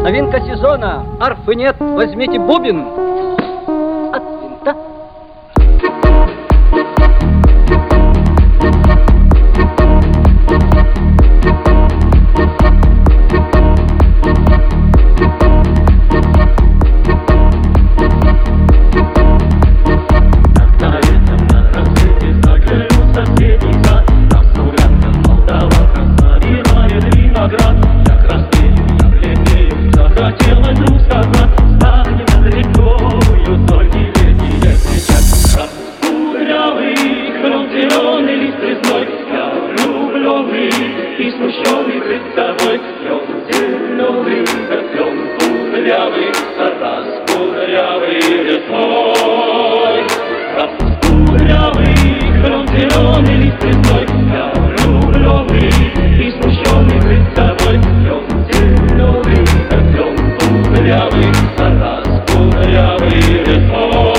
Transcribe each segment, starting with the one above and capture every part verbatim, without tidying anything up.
Новинка сезона. Арфы нет, возьмите бубен. От винта. И смущенный пред собой клен зеленый, да клен кудрявый, раз кудрявый лесной. Раз кудрявый, клен зеленый, лист лесной, я рублевый, и смущенный пред собой клен зеленый, да клен кудрявый, раз кудрявый лесной.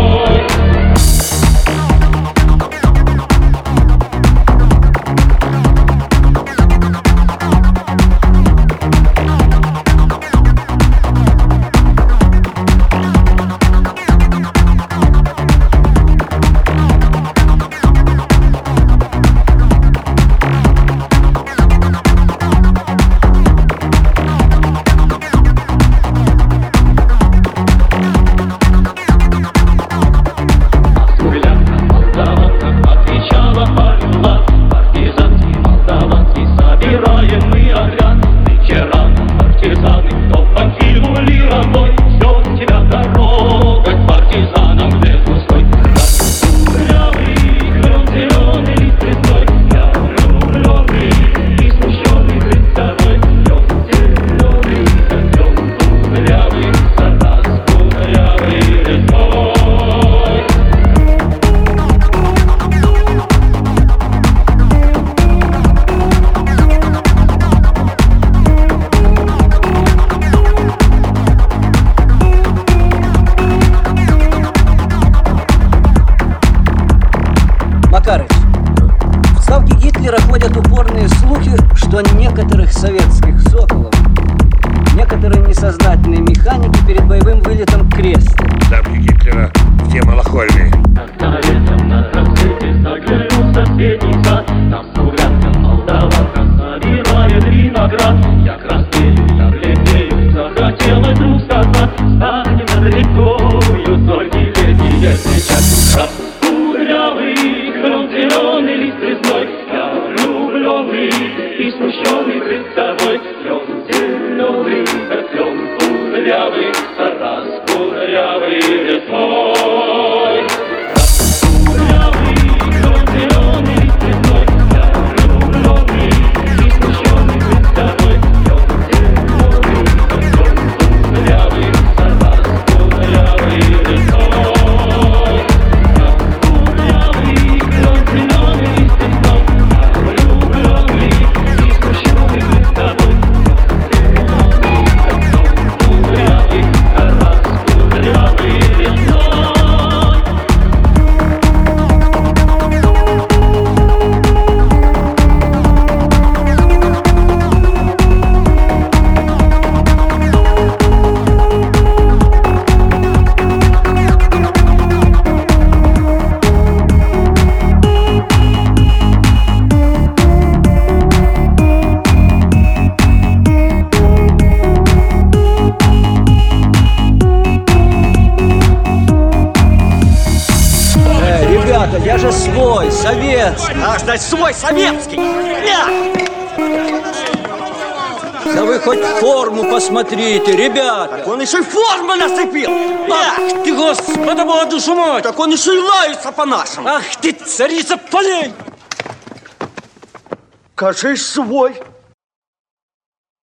Макарыч, в ставке Гитлера ходят упорные слухи, что некоторых советских соколов, некоторые несознательные механики перед боевым вылетом крестят. В ставке Гитлера все малохольные. Когда летом на рассвете заглянул соседний сад, там слуганка молдаванка собирает виноград. Я краснею, я бледнею, захотелось вдруг сказать: станем над рекою, только летние сейчас. Раз кудрявый, клен зеленый, лист лесной, я рублевый, и смущенный пред собой клен зеленый, да клен кудрявый, раз кудрявый лесной. Раз кудрявый, клен зеленый, лист лесной, я рублевый, и смущенный пред собой клен зеленый, да клен кудрявый, раз кудрявый лесной. Я же свой, советский. Ах, значит, свой, советский. Я! Да вы хоть форму посмотрите, ребята. Так он еще и форму нацепил. Ах ты, Господа, Бога, душу мой. Так он еще и лается по-нашему. Ах ты, царица полей. Кажись, свой.